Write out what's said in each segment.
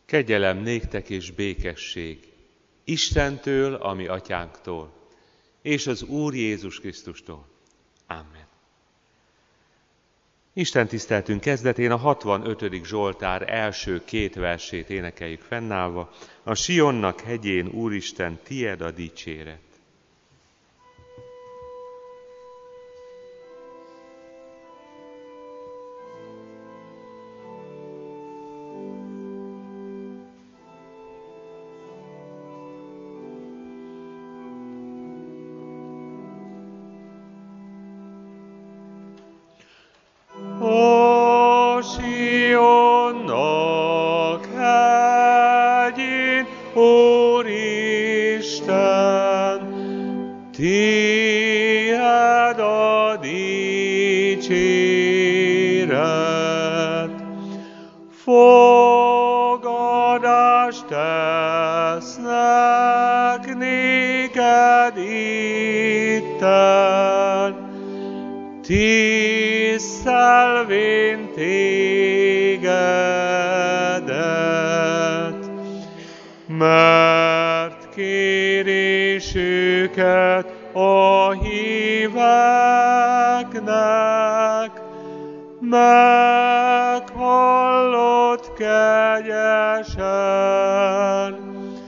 Kegyelem néktek és békesség Istentől, a mi atyánktól, és az Úr Jézus Krisztustól. Amen. Isten tiszteltünk kezdetén a 65. Zsoltár első 2 versét énekeljük fennállva. A Sionnak hegyén, Úristen, tied a dicséret. Fogadást tesznek néked itten, tisztelvén tégedet, mert kérésüket a híveknek meghallott kegyesen,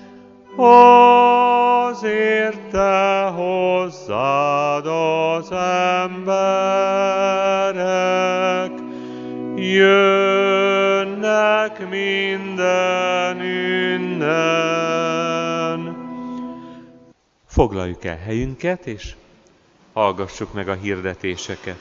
azért te hozzád az emberek, jönnek mindenünnen. Foglaljuk el helyünket, és hallgassuk meg a hirdetéseket.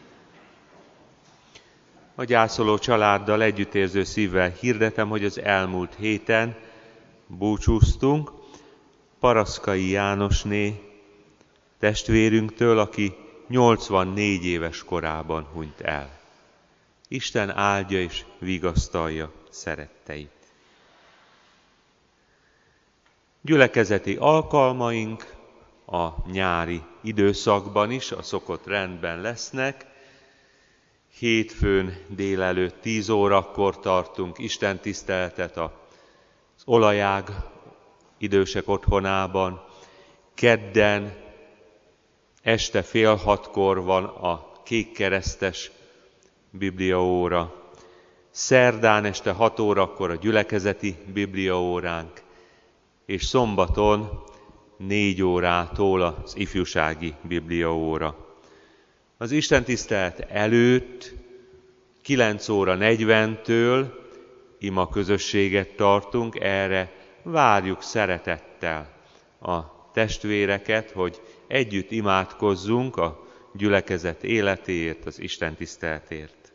A gyászoló családdal együttérző szívvel hirdetem, hogy az elmúlt héten búcsúztunk Paraszkai Jánosné testvérünktől, aki 84 éves korában hunyt el. Isten áldja és vigasztalja szeretteit. Gyülekezeti alkalmaink a nyári időszakban is a szokott rendben lesznek. Hétfőn délelőtt 10 órakor tartunk istentiszteletet az Olajág idősek otthonában. Kedden este 5:30 van a kékkeresztes bibliaóra. Szerdán este 6 órakor a gyülekezeti bibliaóránk, és szombaton 4 órától az ifjúsági bibliaóra. Az istentisztelet előtt 9:40-től ima közösséget tartunk, erre várjuk szeretettel a testvéreket, hogy együtt imádkozzunk a gyülekezet életéért, az istentiszteletért.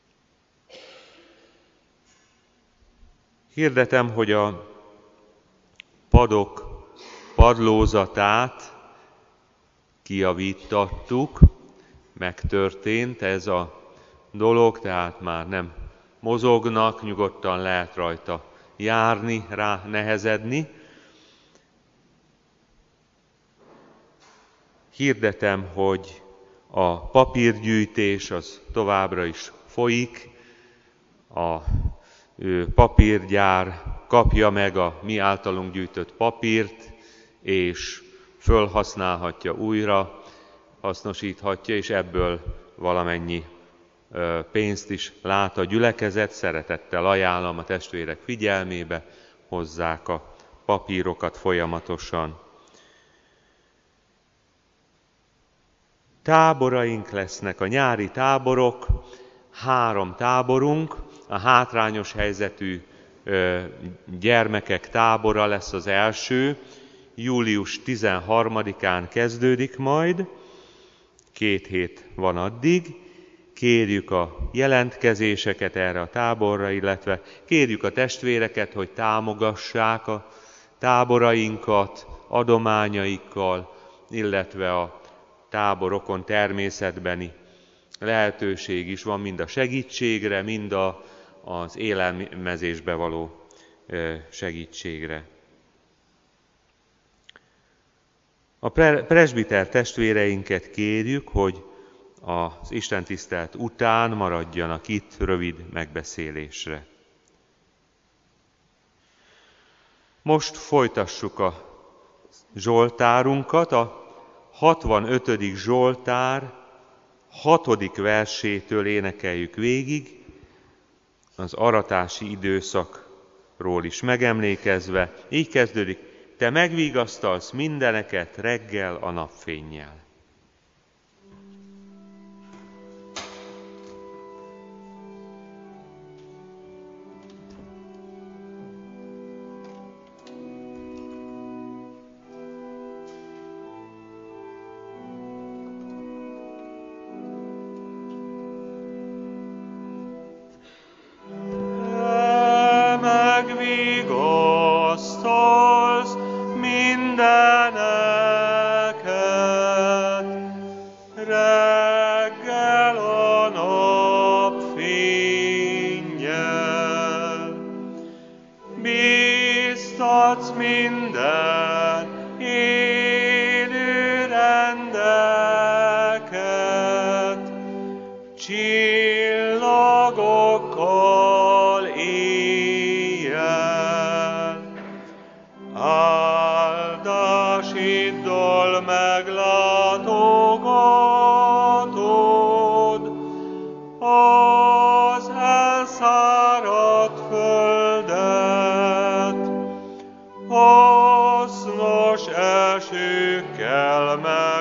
Hirdetem, hogy a padok padlózatát kijavítattuk, megtörtént ez a dolog, tehát már nem mozognak, nyugodtan lehet rajta járni, rá nehezedni. Hirdetem, hogy a papírgyűjtés az továbbra is folyik, a papírgyár kapja meg a mi általunk gyűjtött papírt, és fölhasználhatja újra, hasznosíthatja, és ebből valamennyi pénzt is lát a gyülekezet. Szeretettel ajánlom a testvérek figyelmébe, hozzák a papírokat folyamatosan. Táboraink lesznek, a nyári táborok, 3 táborunk, a hátrányos helyzetű gyermekek tábora lesz az első, július 13-án kezdődik majd, 2 hét van addig. Kérjük a jelentkezéseket erre a táborra, illetve kérjük a testvéreket, hogy támogassák a táborainkat adományaikkal, illetve a táborokon természetbeni lehetőség is van mind a segítségre, mind az élelmezésbe való segítségre. A presbiter testvéreinket kérjük, hogy az istentisztelet után maradjanak itt rövid megbeszélésre. Most folytassuk a zsoltárunkat, a 65. Zsoltár 6. versétől énekeljük végig, az aratási időszakról is megemlékezve. Így kezdődik: te megvigasztalsz mindeneket reggel a napfénnyel. Csillagokkal éjjel, áldásiddal meglátogatod az elszáradt földet, hasznos esőkkel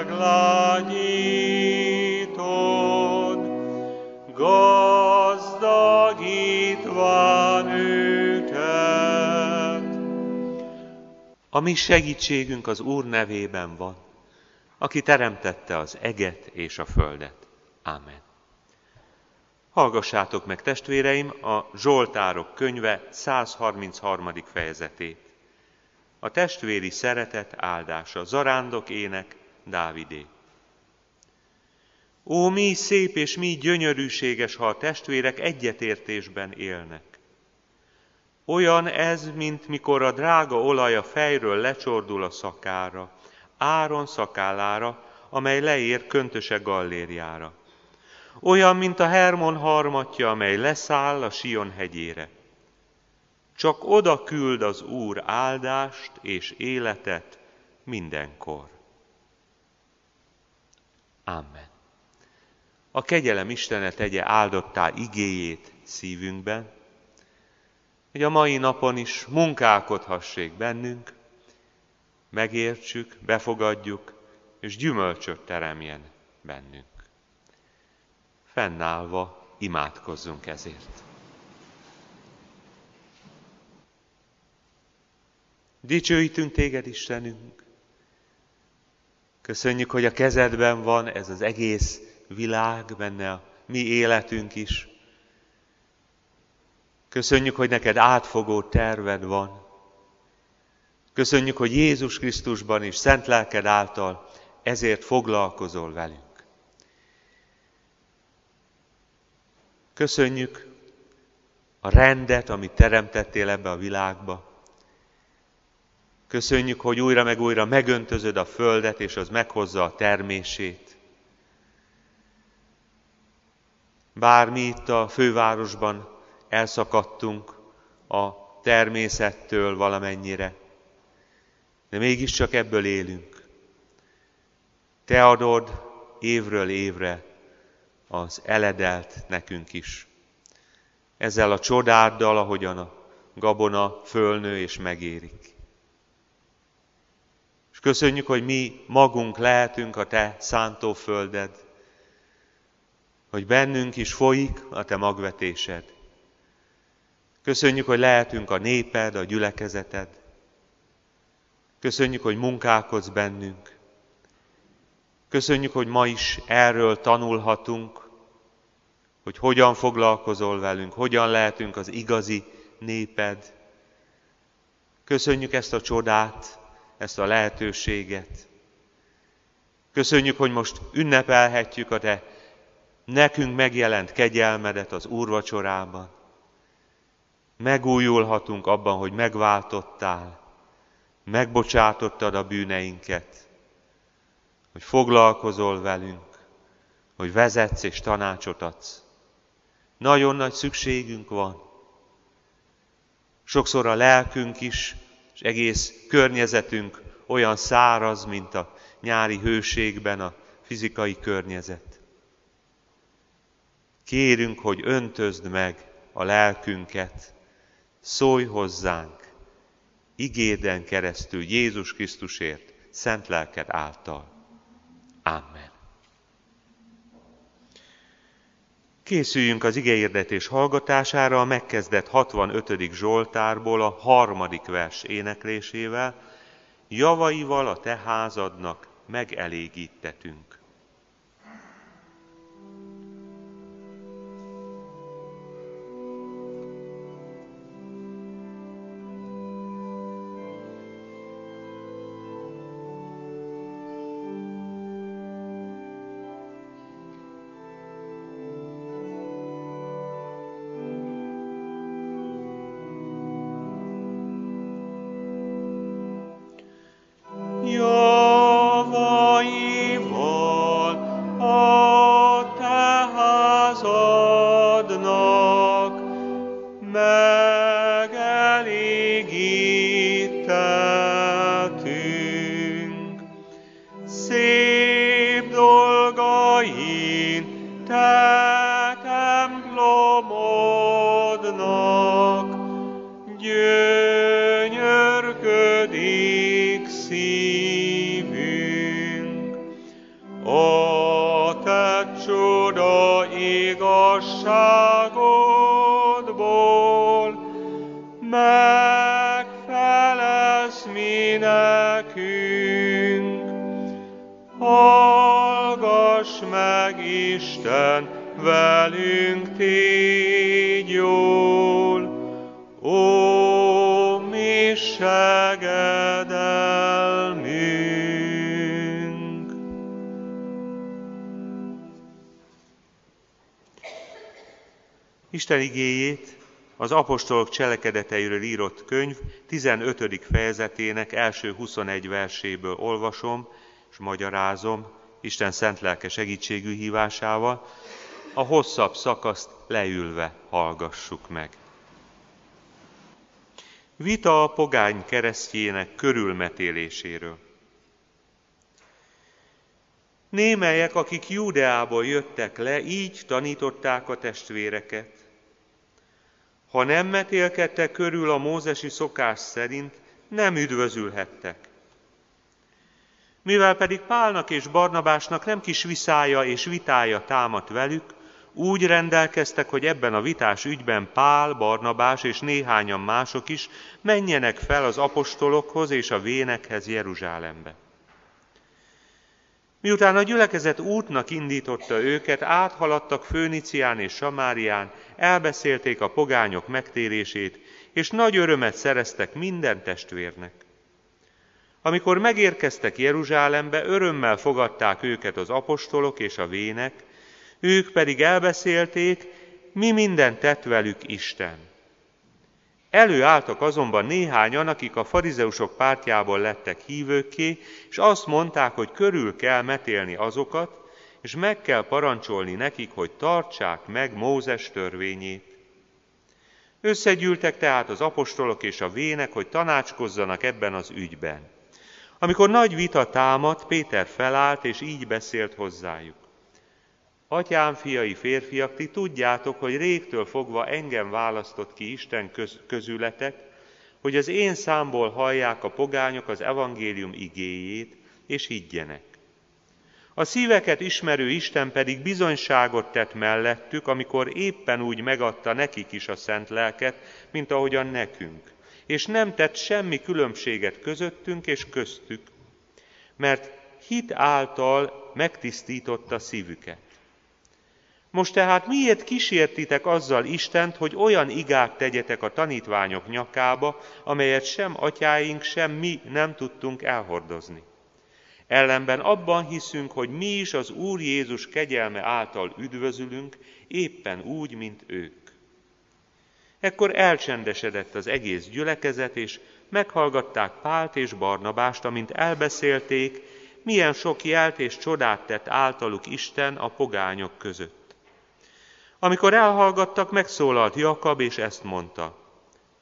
meglágyítod, gazdagítván őket. A mi segítségünk az Úr nevében van, aki teremtette az eget és a földet. Ámen. Hallgassátok meg, testvéreim, a Zsoltárok könyve 133. fejezetét. A testvéri szeretet áldása, zarándok ének, Dávidé. Ó, mi szép és mi gyönyörűséges, ha a testvérek egyetértésben élnek. Olyan ez, mint mikor a drága olaj a fejről lecsordul a szakára, Áron szakállára, amely leér köntöse gallérjára. Olyan, mint a Hermon harmatja, amely leszáll a Sion hegyére. Csak oda küld az Úr áldást és életet mindenkor. Amen. A kegyelem Istene tegye áldottá igéjét szívünkben, hogy a mai napon is munkálkodhassék bennünk, megértsük, befogadjuk, és gyümölcsöt teremjen bennünk. Fennállva imádkozzunk ezért. Dicsőítünk téged, Istenünk! Köszönjük, hogy a kezedben van ez az egész világ, benne a mi életünk is. Köszönjük, hogy neked átfogó terved van. Köszönjük, hogy Jézus Krisztusban és szent lelked által ezért foglalkozol velünk. Köszönjük a rendet, amit teremtettél ebbe a világba. Köszönjük, hogy újra meg újra megöntözöd a földet, és az meghozza a termését. Bár mi itt a fővárosban elszakadtunk a természettől valamennyire, de mégiscsak ebből élünk. Te adod évről évre az eledelt nekünk is. Ezzel a csodáddal, ahogyan a gabona fölnő és megérik. És köszönjük, hogy mi magunk lehetünk a te szántófölded, hogy bennünk is folyik a te magvetésed. Köszönjük, hogy lehetünk a néped, a gyülekezeted. Köszönjük, hogy munkálkodsz bennünk. Köszönjük, hogy ma is erről tanulhatunk, hogy hogyan foglalkozol velünk, hogyan lehetünk az igazi néped. Köszönjük ezt a csodát, ezt a lehetőséget. Köszönjük, hogy most ünnepelhetjük a te nekünk megjelent kegyelmedet az úrvacsorában. Megújulhatunk abban, hogy megváltottál, megbocsátottad a bűneinket, hogy foglalkozol velünk, hogy vezetsz és tanácsot adsz. Nagyon nagy szükségünk van. Sokszor a lelkünk is és egész környezetünk olyan száraz, mint a nyári hőségben a fizikai környezet. Kérünk, hogy öntözd meg a lelkünket, szólj hozzánk, igéden keresztül Jézus Krisztusért, szent lelked által. Amen. Készüljünk az igehirdetés hallgatására a megkezdett 65. Zsoltárból a 3. vers éneklésével, javaival a te házadnak megelégítetünk. Megfelelsz mi nekünk, hallgass meg, Isten, velünk tégy jól, ó, mi segedelmünk. Isten igéjét az apostolok cselekedeteiről írott könyv 15. fejezetének első 21 verséből olvasom és magyarázom Isten szent lelke segítségű hívásával, a hosszabb szakaszt leülve hallgassuk meg. Vita a pogány keresztjének körülmetéléséről. Némelyek, akik Júdeából jöttek le, így tanították a testvéreket. Ha nem metélkedtek körül a mózesi szokás szerint, nem üdvözülhettek. Mivel pedig Pálnak és Barnabásnak nem kis viszája és vitája támadt velük, úgy rendelkeztek, hogy ebben a vitás ügyben Pál, Barnabás és néhányan mások is menjenek fel az apostolokhoz és a vénekhez Jeruzsálembe. Miután a gyülekezet útnak indította őket, áthaladtak Főnicián és Samárián, elbeszélték a pogányok megtérését, és nagy örömet szereztek minden testvérnek. Amikor megérkeztek Jeruzsálembe, örömmel fogadták őket az apostolok és a vének, ők pedig elbeszélték, mi mindent tett velük Isten. Előálltak azonban néhányan, akik a farizeusok pártjából lettek hívőkké, és azt mondták, hogy körül kell metélni azokat, és meg kell parancsolni nekik, hogy tartsák meg Mózes törvényét. Összegyűltek tehát az apostolok és a vének, hogy tanácskozzanak ebben az ügyben. Amikor nagy vita támadt, Péter felállt, és így beszélt hozzájuk. Atyám, fiai, férfiak, ti tudjátok, hogy régtől fogva engem választott ki Isten közületek, hogy az én számból hallják a pogányok az evangélium igéjét, és higgyenek. A szíveket ismerő Isten pedig bizonyságot tett mellettük, amikor éppen úgy megadta nekik is a szent lelket, mint ahogyan nekünk, és nem tett semmi különbséget közöttünk és köztük, mert hit által megtisztította szívüket. Most tehát miért kísértitek azzal Istent, hogy olyan igát tegyetek a tanítványok nyakába, amelyet sem atyáink, sem mi nem tudtunk elhordozni? Ellenben abban hiszünk, hogy mi is az Úr Jézus kegyelme által üdvözülünk, éppen úgy, mint ők. Ekkor elcsendesedett az egész gyülekezet, és meghallgatták Pált és Barnabást, amint elbeszélték, milyen sok jelt és csodát tett általuk Isten a pogányok között. Amikor elhallgattak, megszólalt Jakab, és ezt mondta.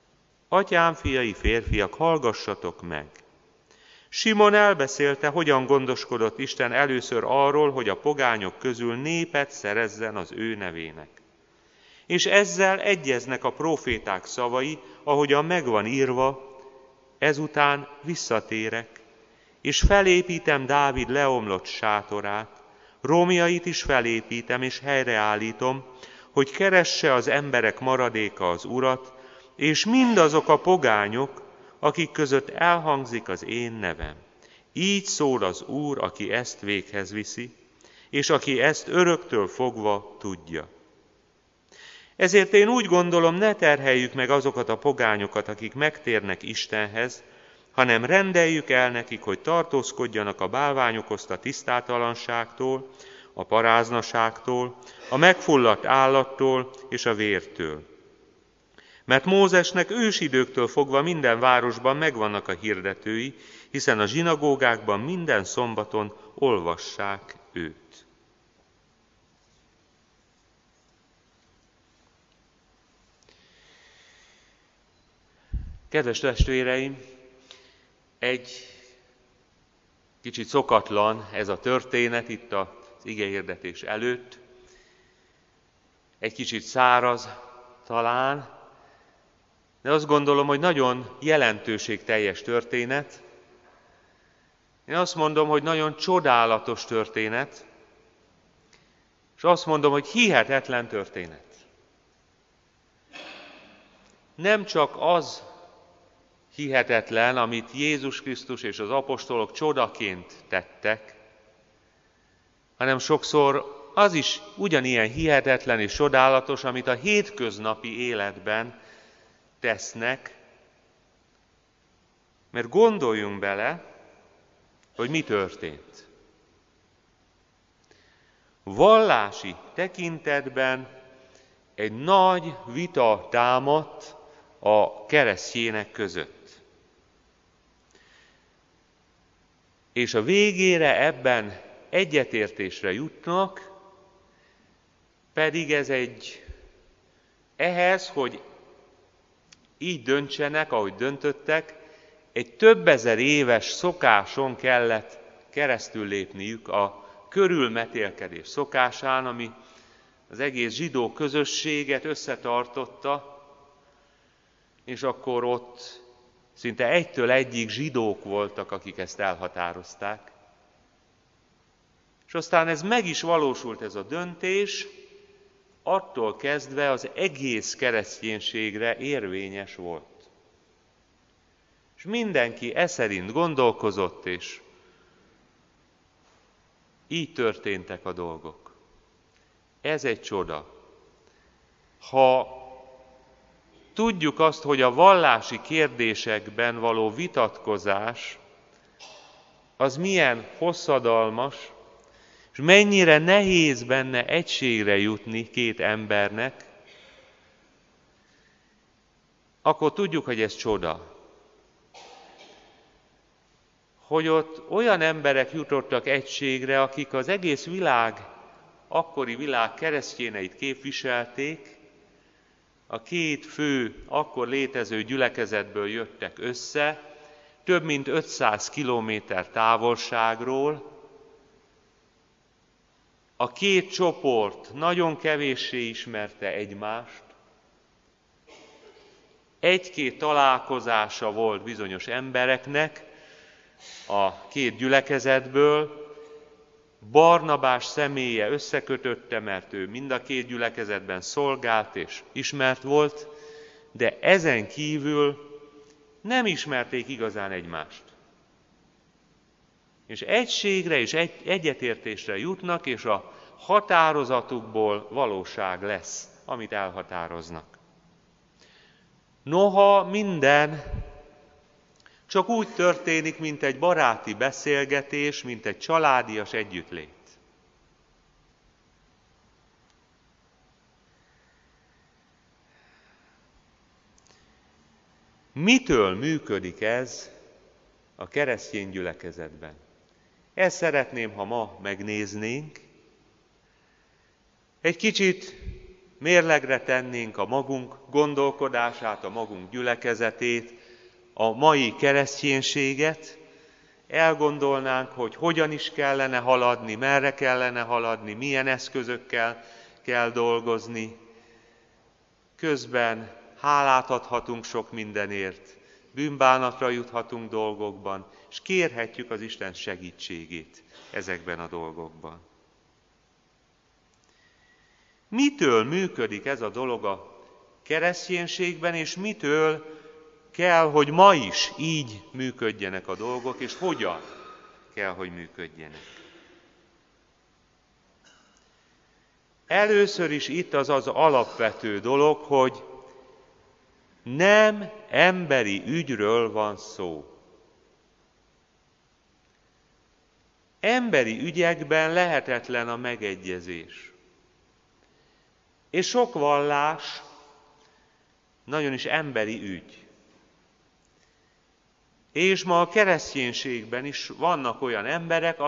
Atyám fiai, férfiak, hallgassatok meg! Simon elbeszélte, hogyan gondoskodott Isten először arról, hogy a pogányok közül népet szerezzen az ő nevének. És ezzel egyeznek a próféták szavai, ahogyan megvan írva, ezután visszatérek, és felépítem Dávid leomlott sátorát, romjait is felépítem és helyreállítom, hogy keresse az emberek maradéka az Urat, és mindazok a pogányok, akik között elhangzik az én nevem. Így szól az Úr, aki ezt véghez viszi, és aki ezt öröktől fogva tudja. Ezért én úgy gondolom, ne terheljük meg azokat a pogányokat, akik megtérnek Istenhez, hanem rendeljük el nekik, hogy tartózkodjanak a bálvány okozta tisztátalanságtól, a paráznaságtól, a megfulladt állattól és a vértől. Mert Mózesnek ősidőktől fogva minden városban megvannak a hirdetői, hiszen a zsinagógákban minden szombaton olvassák őt. Kedves testvéreim, egy kicsit szokatlan ez a történet itt az igehirdetés előtt. Egy kicsit száraz talán, de azt gondolom, hogy nagyon jelentőségteljes történet. Én azt mondom, hogy nagyon csodálatos történet, és azt mondom, hogy hihetetlen történet. Nem csak az hihetetlen, amit Jézus Krisztus és az apostolok csodaként tettek, hanem sokszor az is ugyanilyen hihetetlen és csodálatos, amit a hétköznapi életben tesznek, mert gondoljunk bele, hogy mi történt. Vallási tekintetben egy nagy vita támadt a keresztjének között. És a végére ebben egyetértésre jutnak, pedig ehhez, hogy így döntsenek, ahogy döntöttek, egy több ezer éves szokáson kellett keresztül lépniük, a körülmetélkedés szokásán, ami az egész zsidó közösséget összetartotta, és akkor ott szinte egytől egyig zsidók voltak, akik ezt elhatározták. És aztán ez meg is valósult, ez a döntés, attól kezdve az egész kereszténységre érvényes volt. És mindenki szerint gondolkozott, és így történtek a dolgok. Ez egy csoda. Ha tudjuk azt, hogy a vallási kérdésekben való vitatkozás az milyen hosszadalmas, és mennyire nehéz benne egységre jutni két embernek, akkor tudjuk, hogy ez csoda. Hogy ott olyan emberek jutottak egységre, akik az egész világ, akkori világ keresztjéneit képviselték, a két fő, akkor létező gyülekezetből jöttek össze, több mint 500 kilométer távolságról. A két csoport nagyon kevéssé ismerte egymást. Egy-két találkozása volt bizonyos embereknek a két gyülekezetből. Barnabás személye összekötötte, mert ő mind a két gyülekezetben szolgált és ismert volt, de ezen kívül nem ismerték igazán egymást. És egységre és egyetértésre jutnak, és a határozatukból valóság lesz, amit elhatároznak. Noha minden csak úgy történik, mint egy baráti beszélgetés, mint egy családias együttlét. Mitől működik ez a keresztény gyülekezetben? Ezt szeretném, ha ma megnéznénk. Egy kicsit mérlegre tennénk a magunk gondolkodását, a magunk gyülekezetét, a mai kereszténységet, elgondolnánk, hogy hogyan is kellene haladni, merre kellene haladni, milyen eszközökkel kell dolgozni. Közben hálát adhatunk sok mindenért, bűnbánatra juthatunk dolgokban, és kérhetjük az Isten segítségét ezekben a dolgokban. Mitől működik ez a dolog a kereszténységben, és mitől kell, hogy ma is így működjenek a dolgok, és hogyan kell, hogy működjenek? Először is itt az alapvető dolog, hogy nem emberi ügyről van szó. Emberi ügyekben lehetetlen a megegyezés. És sok vallás nagyon is emberi ügy. És ma a kereszténységben is vannak olyan emberek,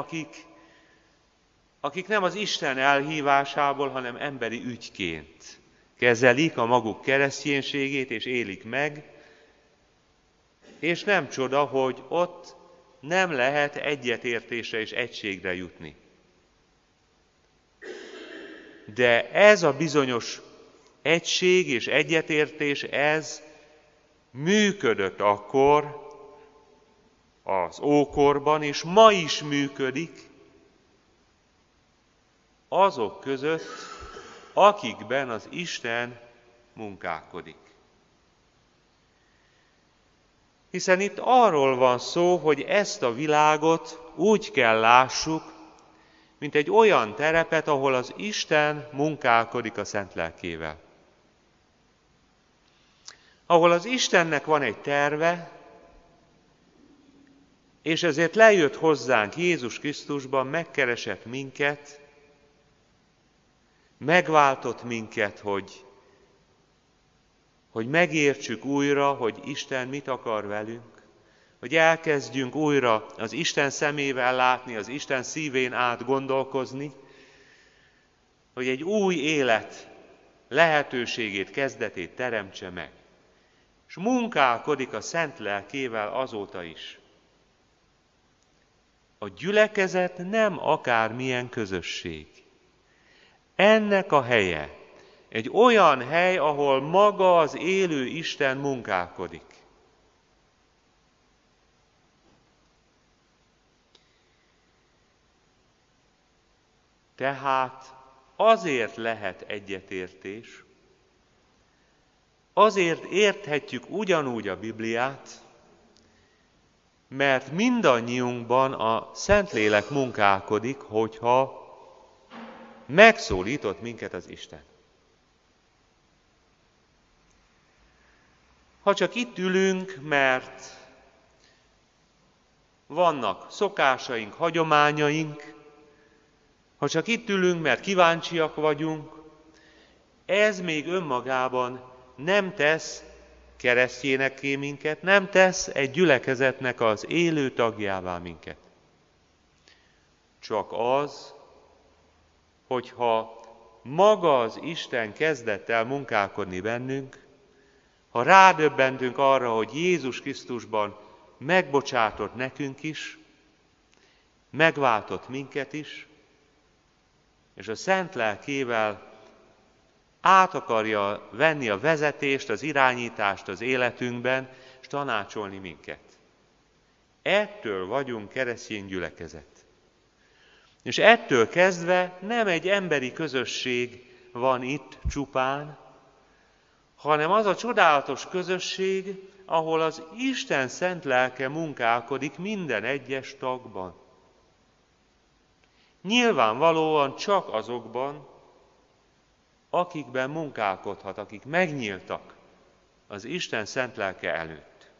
akik nem az Isten elhívásából, hanem emberi ügyként kezelik a maguk kereszténységét, és élik meg, és nem csoda, hogy ott nem lehet egyetértésre és egységre jutni. De ez a bizonyos egység és egyetértés, ez működött akkor az ókorban, és ma is működik azok között, akikben az Isten munkálkodik. Hiszen itt arról van szó, hogy ezt a világot úgy kell lássuk, mint egy olyan terepet, ahol az Isten munkálkodik a Szent Lelkével. Ahol az Istennek van egy terve, és ezért lejött hozzánk Jézus Krisztusban, megkeresett minket, megváltott minket, hogy megértsük újra, hogy Isten mit akar velünk, hogy elkezdjünk újra az Isten szemével látni, az Isten szívén át gondolkozni, hogy egy új élet lehetőségét, kezdetét teremtse meg. És munkálkodik a Szent Lelkével azóta is. A gyülekezet nem akármilyen közösség. Ennek a helye egy olyan hely, ahol maga az élő Isten munkálkodik. Tehát azért lehet egyetértés, azért érthetjük ugyanúgy a Bibliát, mert mindannyiunkban a Szentlélek munkálkodik, hogyha megszólított minket az Isten. Ha csak itt ülünk, mert vannak szokásaink, hagyományaink, ha csak itt ülünk, mert kíváncsiak vagyunk, ez még önmagában nem tesz keresztjénekké minket, nem tesz egy gyülekezetnek az élő tagjává minket. Csak az, hogyha maga az Isten kezdett el munkálkodni bennünk, ha rádöbbentünk arra, hogy Jézus Krisztusban megbocsátott nekünk is, megváltott minket is, és a Szent Lelkével át akarja venni a vezetést, az irányítást az életünkben, és tanácsolni minket. Ettől vagyunk keresztény gyülekezet. És ettől kezdve nem egy emberi közösség van itt csupán, hanem az a csodálatos közösség, ahol az Isten szent lelke munkálkodik minden egyes tagban. Nyilvánvalóan csak azokban, akikben munkálkodhat, akik megnyíltak az Isten szent lelke előtt.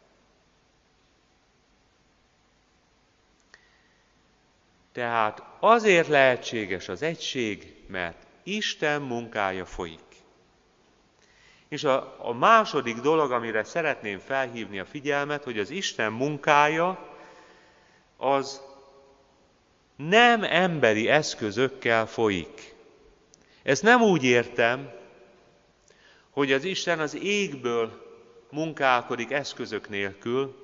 Tehát azért lehetséges az egység, mert Isten munkája folyik. És a második dolog, amire szeretném felhívni a figyelmet, hogy az Isten munkája az nem emberi eszközökkel folyik. Ezt nem úgy értem, hogy az Isten az égből munkálkodik eszközök nélkül,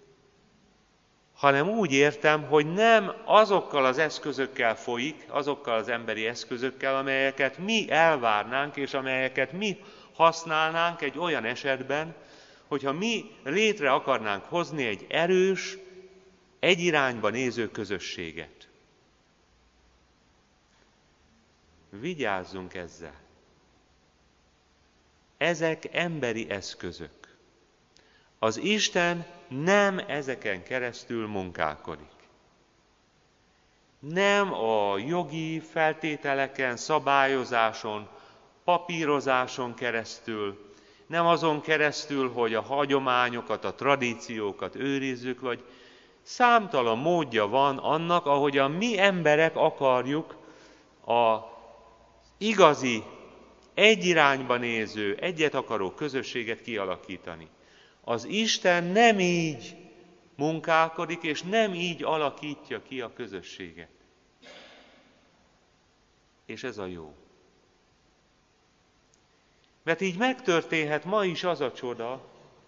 hanem úgy értem, hogy nem azokkal az eszközökkel folyik, azokkal az emberi eszközökkel, amelyeket mi elvárnánk, és amelyeket mi használnánk egy olyan esetben, hogyha mi létre akarnánk hozni egy erős, egy irányba néző közösséget. Vigyázzunk ezzel. Ezek emberi eszközök. Az Isten nem ezeken keresztül munkálkodik. Nem a jogi feltételeken, szabályozáson, papírozáson keresztül, nem azon keresztül, hogy a hagyományokat, a tradíciókat őrizzük, vagy számtalan módja van annak, ahogyan mi emberek akarjuk az igazi, egy irányba néző, egyet akaró közösséget kialakítani. Az Isten nem így munkálkodik, és nem így alakítja ki a közösséget. És ez a jó. Mert így megtörténhet ma is az a csoda,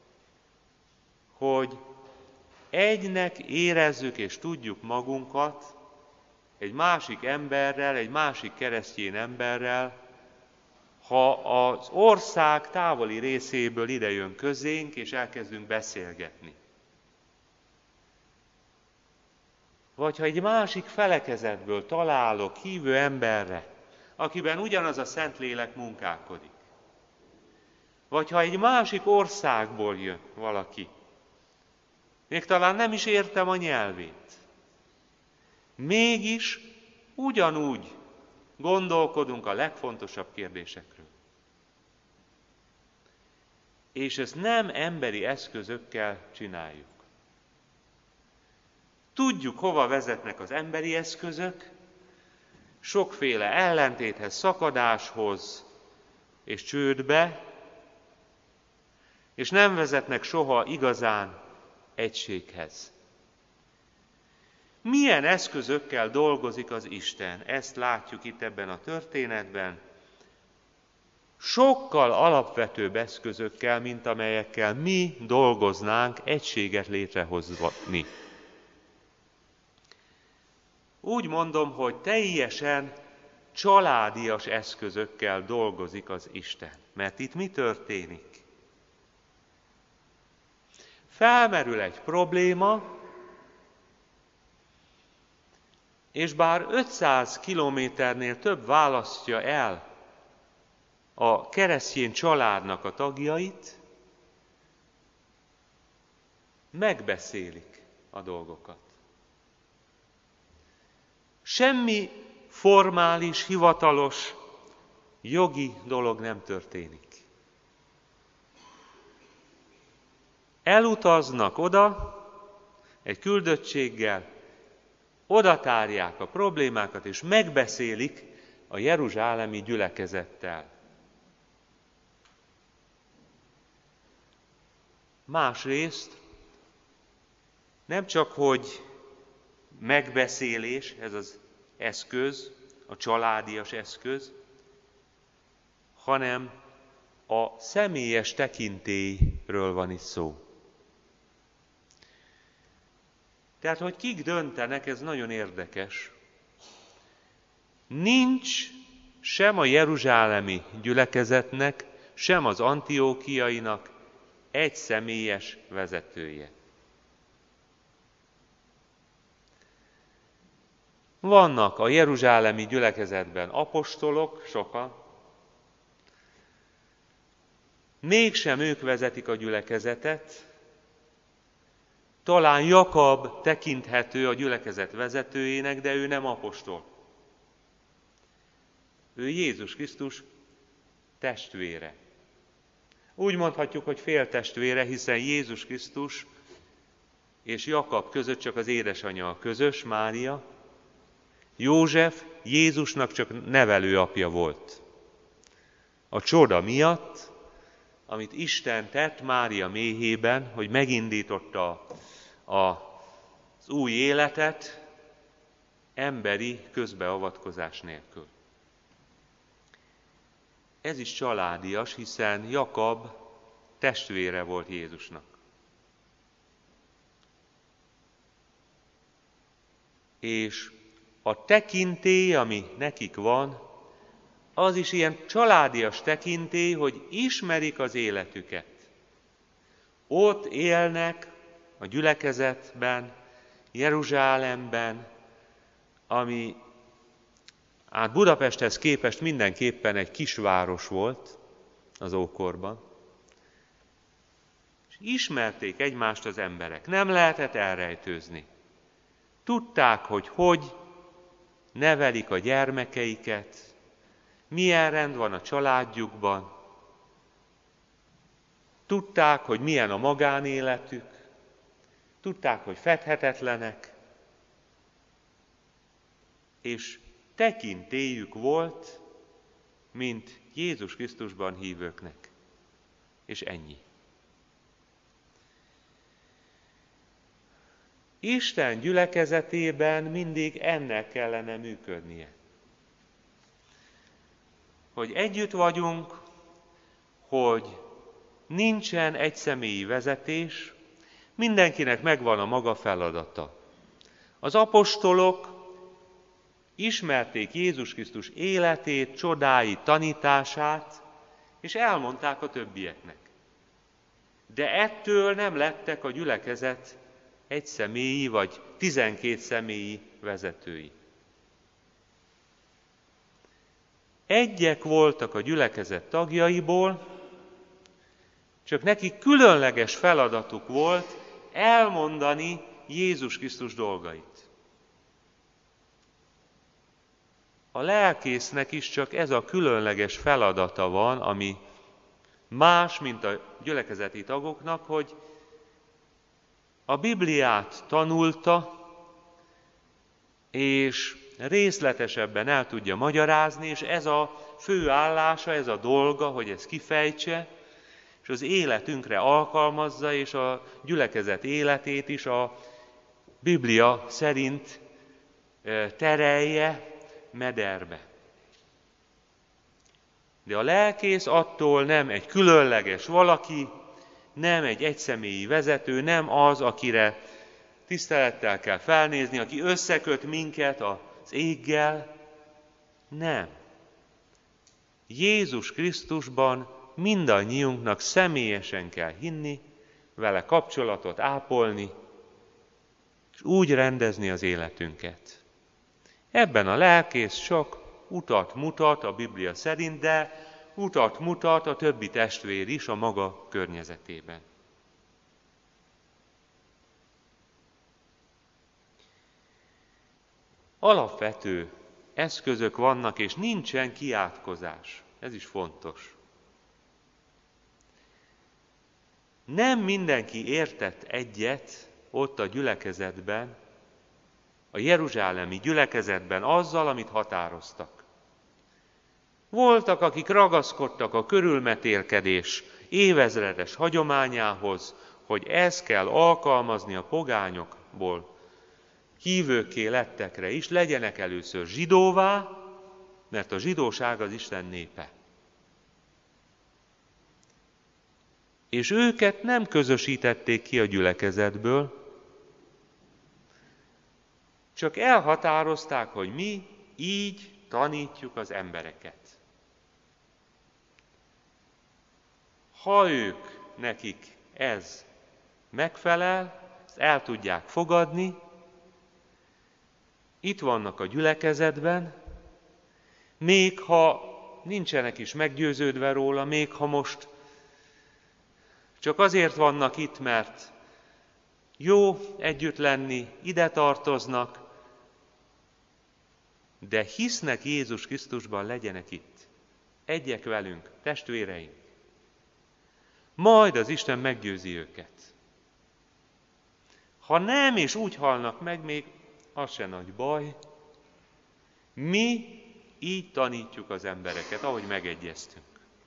hogy egynek érezzük és tudjuk magunkat egy másik emberrel, egy másik keresztény emberrel, ha az ország távoli részéből idejön közénk, és elkezdünk beszélgetni. Vagy ha egy másik felekezetből találok hívő emberre, akiben ugyanaz a Szentlélek munkálkodik. Vagy ha egy másik országból jön valaki, még talán nem is értem a nyelvét. Mégis ugyanúgy gondolkodunk a legfontosabb kérdésekről. És ezt nem emberi eszközökkel csináljuk. Tudjuk, hova vezetnek az emberi eszközök, sokféle ellentéthez, szakadáshoz és csődbe, és nem vezetnek soha igazán egységhez. Milyen eszközökkel dolgozik az Isten? Ezt látjuk itt ebben a történetben. Sokkal alapvetőbb eszközökkel, mint amelyekkel mi dolgoznánk egységet létrehozni. Úgy mondom, hogy teljesen családias eszközökkel dolgozik az Isten. Mert itt mi történik? Felmerül egy probléma, és bár 500 kilométernél több választja el a keresztény családnak a tagjait, megbeszélik a dolgokat. Semmi formális, hivatalos, jogi dolog nem történik. Elutaznak oda egy küldöttséggel, odatárják a problémákat, és megbeszélik a jeruzsálemi gyülekezettel. Másrészt nem csak, hogy megbeszélés, ez az eszköz, a családias eszköz, hanem a személyes tekintélyről van itt szó. Tehát, hogy kik döntenek, ez nagyon érdekes. Nincs sem a jeruzsálemi gyülekezetnek, sem az antiókiainak egy személyes vezetője. Vannak a jeruzsálemi gyülekezetben apostolok, sokan, mégsem ők vezetik a gyülekezetet, talán Jakab tekinthető a gyülekezet vezetőjének, de ő nem apostol. Ő Jézus Krisztus testvére. Úgy mondhatjuk, hogy féltestvére, hiszen Jézus Krisztus és Jakab között csak az édesanyja a közös, Mária. József Jézusnak csak nevelőapja volt. A csoda miatt, amit Isten tett Mária méhében, hogy megindította az új életet, emberi közbeavatkozás nélkül. Ez is családias, hiszen Jakab testvére volt Jézusnak. És a tekintély, ami nekik van, az is ilyen családias tekintély, hogy ismerik az életüket. Ott élnek a gyülekezetben, Jeruzsálemben, ami hát Budapesthez képest mindenképpen egy kisváros volt az ókorban. És ismerték egymást az emberek, nem lehetett elrejtőzni. Tudták, hogy nevelik a gyermekeiket, milyen rend van a családjukban, tudták, hogy milyen a magánéletük, tudták, hogy fedhetetlenek, és tekintélyük volt, mint Jézus Krisztusban hívőknek. És ennyi. Isten gyülekezetében mindig ennek kellene működnie. Hogy együtt vagyunk, hogy nincsen egyszemélyi vezetés, mindenkinek megvan a maga feladata. Az apostolok ismerték Jézus Krisztus életét, csodáit, tanítását, és elmondták a többieknek. De ettől nem lettek a gyülekezet egyszemélyi vagy 12 személyi vezetői. Egyek voltak a gyülekezet tagjaiból, csak nekik különleges feladatuk volt elmondani Jézus Krisztus dolgait. A lelkésznek is csak ez a különleges feladata van, ami más, mint a gyülekezeti tagoknak, hogy a Bibliát tanulta, és részletesebben el tudja magyarázni, és ez a fő állása, ez a dolga, hogy ezt kifejtse, és az életünkre alkalmazza, és a gyülekezet életét is a Biblia szerint terelje mederbe. De a lelkész attól nem egy különleges valaki, nem egy egyszemélyi vezető, nem az, akire tisztelettel kell felnézni, aki összeköt minket az éggel. Nem. Jézus Krisztusban mindannyiunknak személyesen kell hinni, vele kapcsolatot ápolni, és úgy rendezni az életünket. Ebben a lelkész sok utat mutat a Biblia szerint, de utat mutat a többi testvér is a maga környezetében. Alapvető eszközök vannak, és nincsen kiátkozás. Ez is fontos. Nem mindenki értett egyet ott a gyülekezetben, a jeruzsálemi gyülekezetben azzal, amit határoztak. Voltak, akik ragaszkodtak a körülmetélkedés évezredes hagyományához, hogy ezt kell alkalmazni a pogányokból hívőkké lettekre is, legyenek először zsidóvá, mert a zsidóság az Isten népe. És őket nem közösítették ki a gyülekezetből, csak elhatározták, hogy mi így tanítjuk az embereket. Ha nekik ez megfelel, ezt el tudják fogadni, itt vannak a gyülekezetben, még ha nincsenek is meggyőződve róla, még ha most csak azért vannak itt, mert jó együtt lenni, ide tartoznak, de hisznek Jézus Krisztusban, legyenek itt. Egyek velünk, testvéreink. Majd az Isten meggyőzi őket. Ha nem, és úgy halnak meg, még az se nagy baj. Mi így tanítjuk az embereket, ahogy megegyeztünk.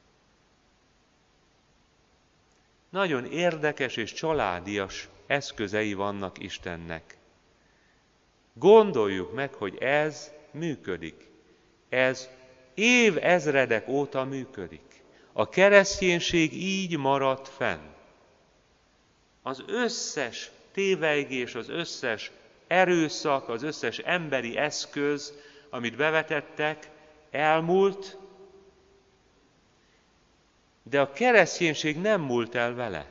Nagyon érdekes és családias eszközei vannak Istennek. Gondoljuk meg, hogy ez működik. Ez évezredek óta működik. A kereszténység így maradt fenn. Az összes tévejgés, az összes erőszak, az összes emberi eszköz, amit bevetettek, elmúlt, de a kereszténység nem múlt el vele.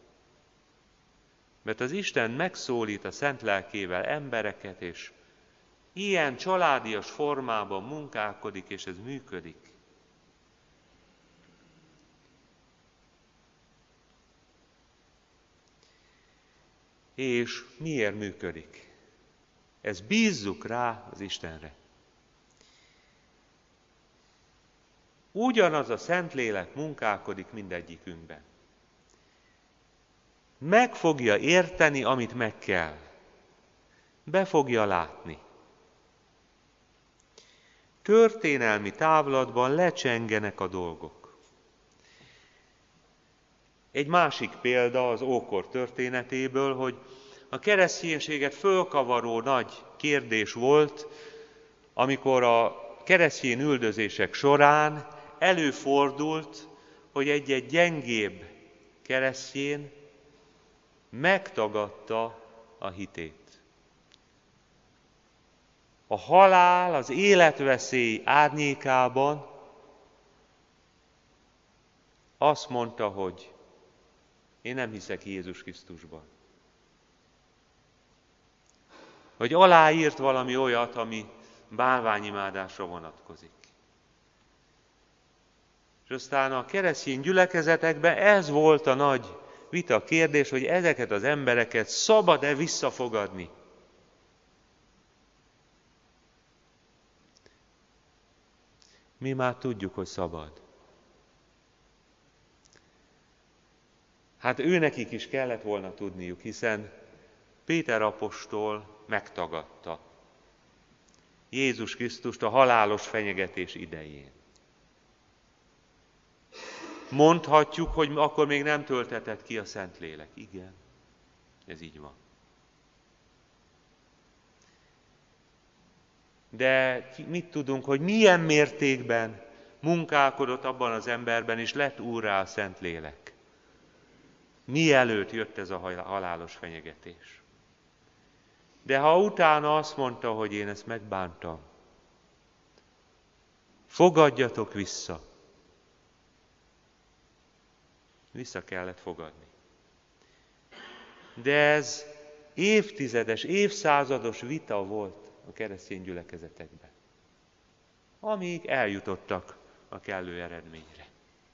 Mert az Isten megszólít a szent lelkével embereket, és ilyen családias formában munkálkodik, és ez működik. És miért működik? Ezt bízzuk rá az Istenre. Ugyanaz a Szentlélek munkálkodik mindegyikünkben. Meg fogja érteni, amit meg kell. Be fogja látni. Történelmi távlatban lecsengenek a dolgok. Egy másik példa az ókor történetéből, hogy a kereszténységet fölkavaró nagy kérdés volt, amikor a keresztény üldözések során előfordult, hogy egy gyengébb keresztény megtagadta a hitét. A halál, az életveszély árnyékában azt mondta, hogy én nem hiszek Jézus Krisztusban. Hogy aláírt valami olyat, ami bálványimádásra vonatkozik. És aztán a keresztény gyülekezetekben ez volt a nagy vita kérdés, hogy ezeket az embereket szabad-e visszafogadni. Mi már tudjuk, hogy szabad. Hát őnekik is kellett volna tudniuk, hiszen Péter apostol megtagadta Jézus Krisztust a halálos fenyegetés idején. Mondhatjuk, hogy akkor még nem töltetett ki a Szentlélek. Igen, ez így van. De mit tudunk, hogy milyen mértékben munkálkodott abban az emberben, és lett úrrá a Szentlélek. Mielőtt jött ez a halálos fenyegetés. De ha utána azt mondta, hogy én ezt megbántam, fogadjatok vissza. Vissza kellett fogadni. De ez évtizedes, évszázados vita volt a keresztény gyülekezetekben, amíg eljutottak a kellő eredményre.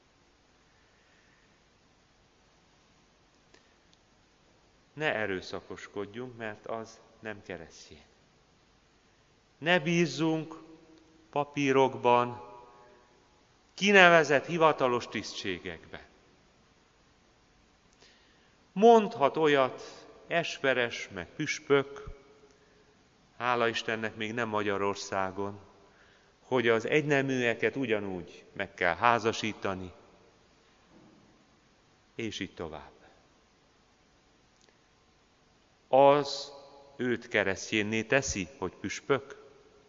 Ne erőszakoskodjunk, mert az nem keresztény. Ne bízzunk papírokban, kinevezett hivatalos tisztségekben. Mondhat olyat esperes, meg püspök, hála Istennek még nem Magyarországon, hogy az egyneműeket ugyanúgy meg kell házasítani, és így tovább. Az őt keresztjénné teszi, hogy püspök?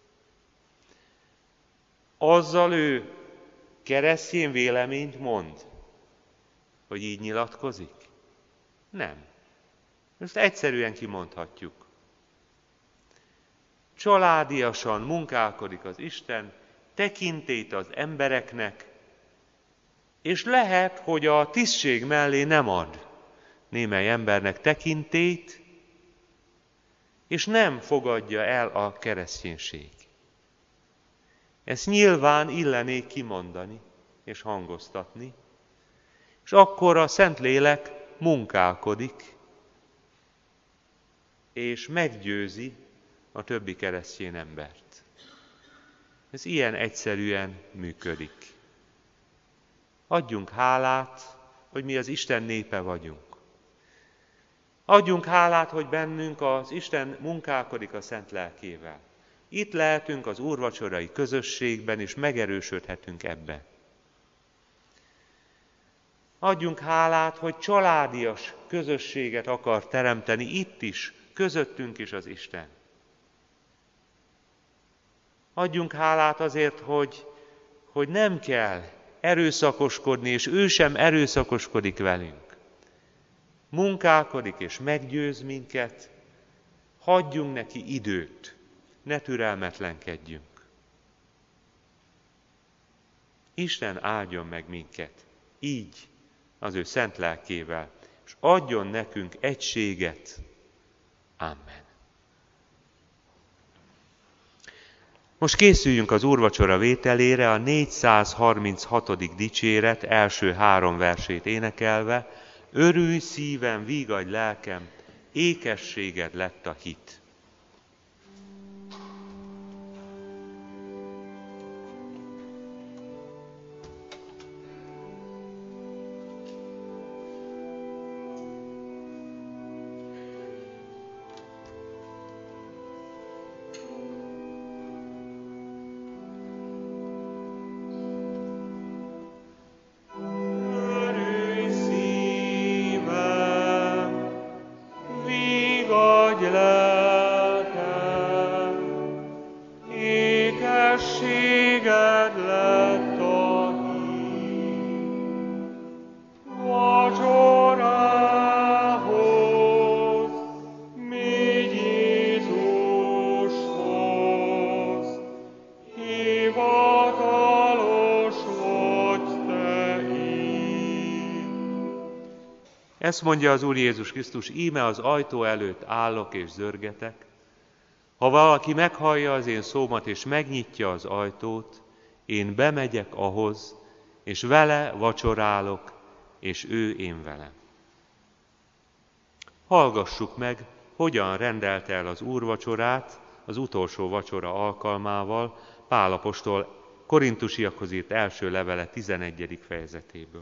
Azzal ő keresztény véleményt mond, hogy így nyilatkozik? Nem. Ezt egyszerűen kimondhatjuk. Családiasan munkálkodik az Isten, tekintélyt az embereknek, és lehet, hogy a tisztség mellé nem ad némely embernek tekintélyt, és nem fogadja el a kereszténység. Ezt nyilván illenék kimondani és hangoztatni, és akkor a Szentlélek munkálkodik, és meggyőzi a többi keresztény embert. Ez ilyen egyszerűen működik. Adjunk hálát, hogy mi az Isten népe vagyunk. Adjunk hálát, hogy bennünk az Isten munkálkodik a Szent Lelkével. Itt lehetünk az úrvacsorai közösségben, és megerősödhetünk ebben. Adjunk hálát, hogy családias közösséget akar teremteni itt is, közöttünk is az Isten. Adjunk hálát azért, hogy hogy nem kell erőszakoskodni, és ő sem erőszakoskodik velünk. Munkálkodik és meggyőz minket, hagyjunk neki időt, ne türelmetlenkedjünk. Isten áldjon meg minket így az ő szent lelkével, és adjon nekünk egységet. Amen. Most készüljünk az úrvacsora vételére a 436. dicséret első 3 versét énekelve: örülj szívem, vígadj lelkem, ékességed lett a hit. Ezt mondja az Úr Jézus Krisztus: íme az ajtó előtt állok és zörgetek. Ha valaki meghallja az én szómat és megnyitja az ajtót, én bemegyek ahhoz, és vele vacsorálok, és ő én velem. Hallgassuk meg, hogyan rendelte el az úrvacsorát az utolsó vacsora alkalmával Pál apostol Korintusiakhoz írt első levele 11. fejezetéből.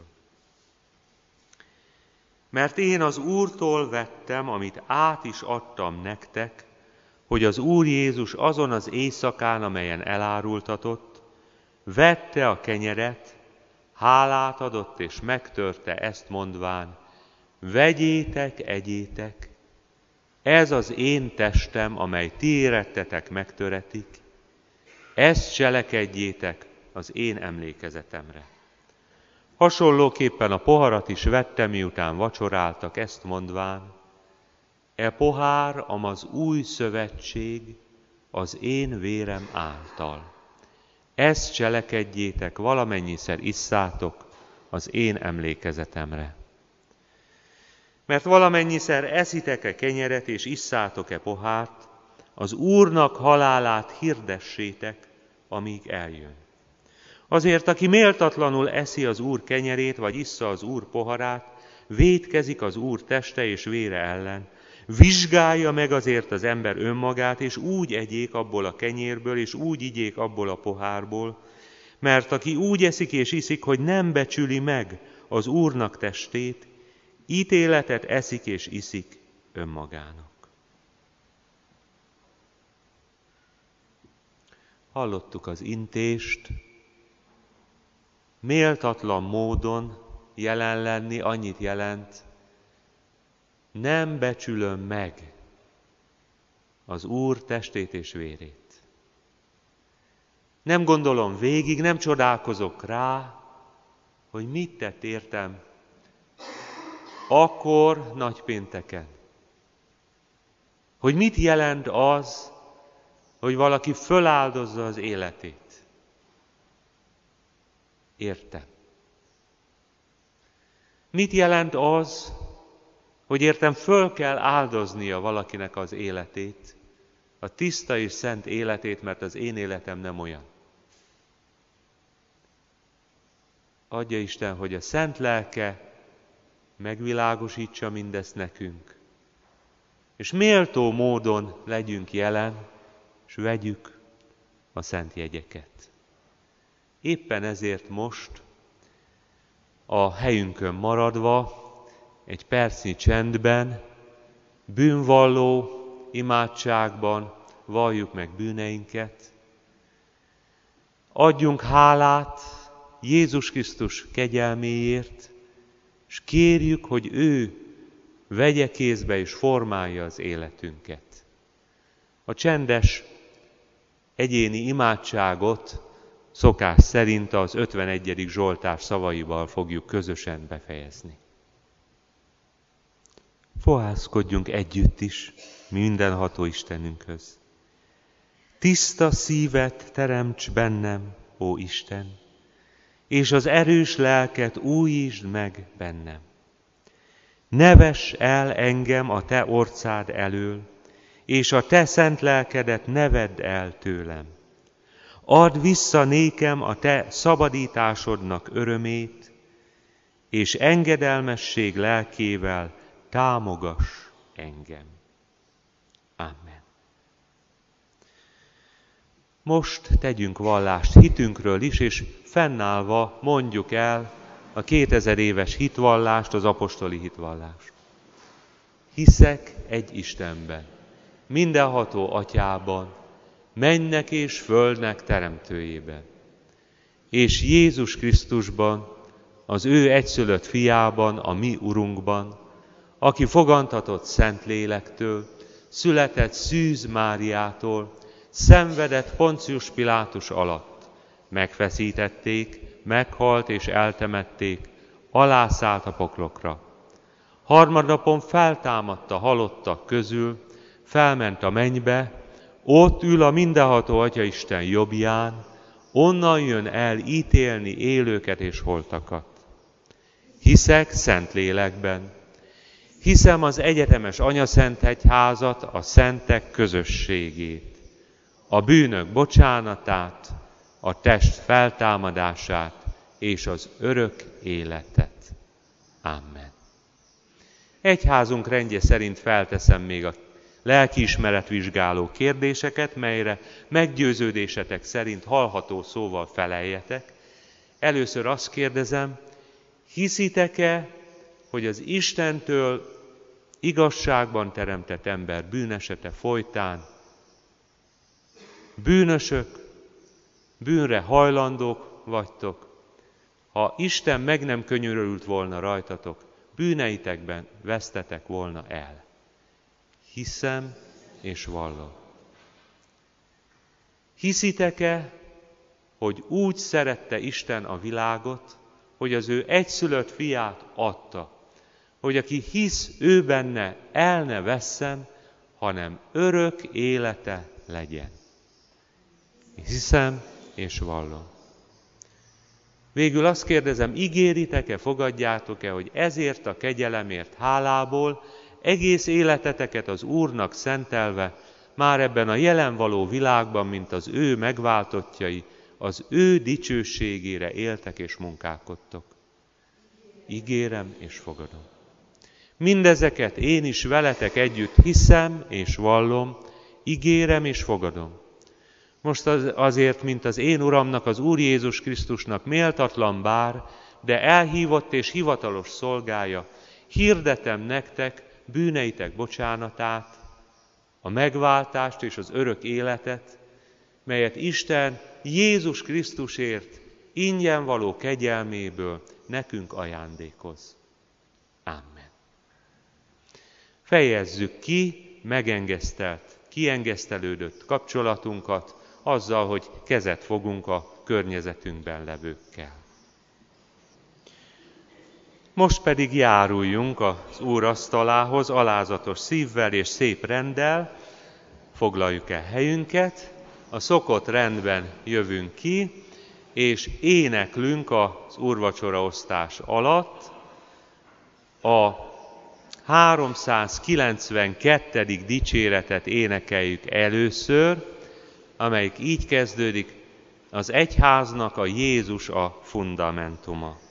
Mert én az Úrtól vettem, amit át is adtam nektek, hogy az Úr Jézus azon az éjszakán, amelyen elárultatott, vette a kenyeret, hálát adott és megtörte, ezt mondván: vegyétek, egyétek, ez az én testem, amely ti érettetek megtöretik, ezt cselekedjétek az én emlékezetemre. Hasonlóképpen a poharat is vette, miután vacsoráltak, ezt mondván: e pohár, amaz új szövetség az én vérem által. Ezt cselekedjétek, valamennyiszer isszátok az én emlékezetemre. Mert valamennyiszer eszitek-e kenyeret és isszátok-e pohárt, az Úrnak halálát hirdessétek, amíg eljön. Azért, aki méltatlanul eszi az Úr kenyerét, vagy issza az Úr poharát, vétkezik az Úr teste és vére ellen. Vizsgálja meg azért az ember önmagát, és úgy egyék abból a kenyérből, és úgy igyék abból a pohárból, mert aki úgy eszik és iszik, hogy nem becsüli meg az Úrnak testét, ítéletet eszik és iszik önmagának. Hallottuk az intést. Méltatlan módon jelen lenni annyit jelent: nem becsülöm meg az Úr testét és vérét. Nem gondolom végig, nem csodálkozok rá, hogy mit tett értem akkor nagypénteken. Hogy mit jelent az, hogy valaki föláldozza az életét. Értem. Mit jelent az, hogy értem föl kell áldoznia valakinek az életét, a tiszta és szent életét, mert az én életem nem olyan. Adja Isten, hogy a szent lelke megvilágosítsa mindezt nekünk, és méltó módon legyünk jelen, és vegyük a szent jegyeket. Éppen ezért most a helyünkön maradva, egy percnyi csendben, bűnvalló imádságban valljuk meg bűneinket. Adjunk hálát Jézus Krisztus kegyelméért, és kérjük, hogy ő vegye kézbe és formálja az életünket. A csendes egyéni imádságot szokás szerint az 51. Zsoltár szavaival fogjuk közösen befejezni. Fohászkodjunk együtt is mindenható Istenünkhöz. Tiszta szívet teremts bennem, ó Isten, és az erős lelket újítsd meg bennem. Ne vess el engem a te orcád elől, és a te szent lelkedet ne vedd el tőlem. Add vissza nékem a te szabadításodnak örömét, és engedelmesség lelkével támogass engem. Amen. Most tegyünk vallást hitünkről is, és fennállva mondjuk el a 2000 éves hitvallást, az apostoli hitvallást. Hiszek egy Istenben, mindenható Atyában, mennek és földnek teremtőjében, és Jézus Krisztusban, az ő egyszülött fiában, a mi Urunkban, aki fogantatott Szentlélektől, született Szűz Máriától, szenvedett Poncius Pilátus alatt, megfeszítették, meghalt és eltemették, alászállt a poklokra. Harmadnapon feltámadt a halottak közül, felment a mennybe, ott ül a mindenható Atyaisten jobbján, onnan jön el ítélni élőket és holtakat. Hiszek Szentlélekben, hiszem az egyetemes Anyaszentegyházat, a szentek közösségét, a bűnök bocsánatát, a test feltámadását és az örök életet. Amen. Egyházunk rendje szerint felteszem még a lelkiismeretvizsgáló kérdéseket, melyre meggyőződésetek szerint hallható szóval feleljetek. Először azt kérdezem, hiszitek-e, hogy az Istentől igazságban teremtett ember bűnesete folytán bűnösök, bűnre hajlandók vagytok? Ha Isten meg nem könyörült volna rajtatok, bűneitekben vesztetek volna el. Hiszem és vallom. Hiszitek-e, hogy úgy szerette Isten a világot, hogy az ő egyszülött fiát adta, hogy aki hisz ő benne, el ne vesszen, hanem örök élete legyen. Hiszem és vallom. Végül azt kérdezem, ígéritek-e, fogadjátok-e, hogy ezért a kegyelemért hálából egész életeteket az Úrnak szentelve, már ebben a jelen való világban, mint az ő megváltottjai, az ő dicsőségére éltek és munkálkodtok. Ígérem és fogadom. Mindezeket én is veletek együtt hiszem és vallom, ígérem és fogadom. Most azért, mint az én Uramnak, az Úr Jézus Krisztusnak méltatlan bár, de elhívott és hivatalos szolgája, hirdetem nektek bűneitek bocsánatát, a megváltást és az örök életet, melyet Isten Jézus Krisztusért ingyen való kegyelméből nekünk ajándékoz. Amen. Fejezzük ki kiengesztelődött kapcsolatunkat azzal, hogy kezet fogunk a környezetünkben levőkkel. Most pedig járuljunk az Úr asztalához alázatos szívvel és szép renddel, foglaljuk el helyünket, a szokott rendben jövünk ki, és éneklünk az úrvacsoraosztás alatt a 392. dicséretet énekeljük először, amelyik így kezdődik, az egyháznak a Jézus a fundamentuma.